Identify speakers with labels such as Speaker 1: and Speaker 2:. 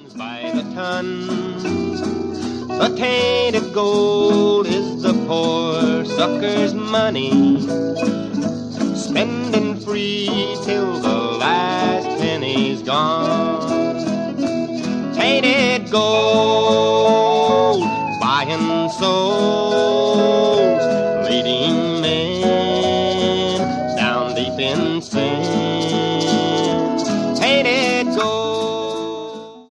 Speaker 1: by the ton. The tainted gold is the poor sucker's money, spending free till the last penny's gone. Tainted gold, buying souls, leading men down deep in sin.